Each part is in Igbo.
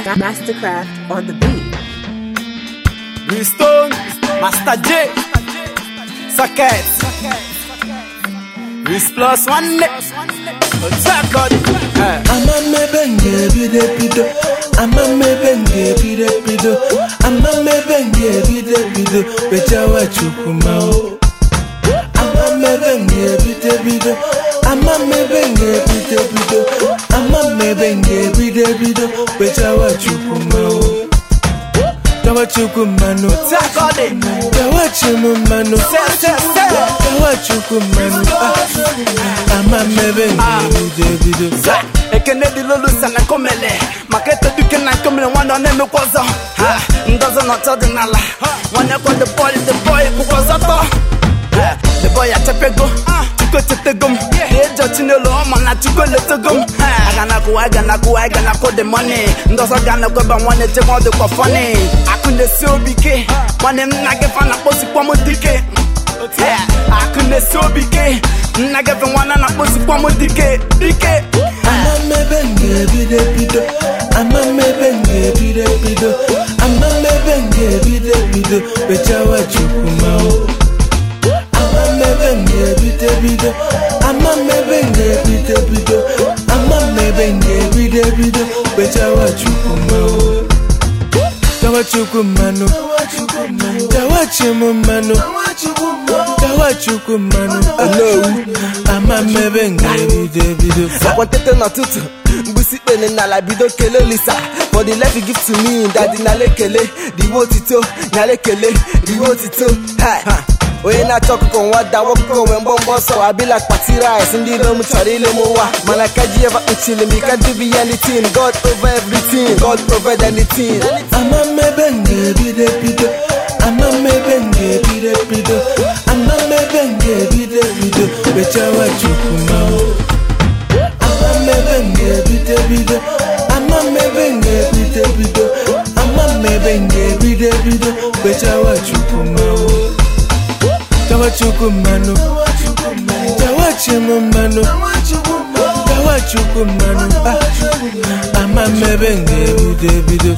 Mastercraft on the beat. Brimstone, Master J, Socket, Risk plus one neck. Attack on it. Ama mebenge bidebido, ama mebenge bidebido, ama mebenge bidebido, bejawa chukumao. Ama mebenge bidebido, ama mebenge bidebido, ama mebenge bidebido, bejawa chukumao. Jawa chukumano, jawa chumumano, jawa chukumano. Ama mebenge bidebido. Ekene di lolu sana komele Makete duke na komele Wana neme kwazo Ndozo na todi nala Wana kwa the boy kukwazo to The boy achapego Chuko chetegum Ejo chinelo oma na chuko letogum Agana ku the money Ndozo gana kweba wane jemo de kwa funny Akunde si obike Wane mnage fana posi kwa mudike Akunde si obike Mnage fana wana na posi kwa mudike Dike Ama mebenge bidebido, ama mebenge bidebido, ama mebenge bidebido, bejawa chukumao. Ama mebenge bidebido, ama mebenge bidebido, ama mebenge bidebido, bejawa chukumao. Jawa chukumano, jawa chumumano, jawa chukumano. Ama mebenge bidebido. Akwantete na tutu Mbusi pene na la bido kele lisa For the life you give to me Daddy na le kele Di wo tito Na le kele Di wo tito Oye na choku kon wada Woko when bombo so I be like party rice Ndi lo mu chari le mu wa Manakaji ever unchile Me can't do be anything God over everything God provide anything Ama mebenge bidebido, ama mebenge bidebido, ama mebenge bidebido, bejawa chukumao. Ama mebenge bidebido, ama mebenge bidebido, ama mebenge bidebido, bejawa chukumao. Jawa chukumano, jawa chumumano, jawa chukumano. Ama mebenge bidebido.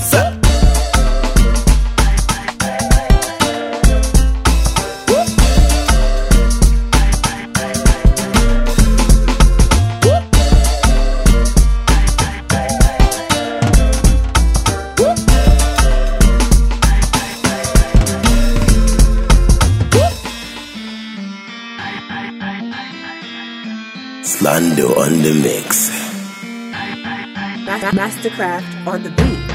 Slando on the mix. Mastercraft on the beat.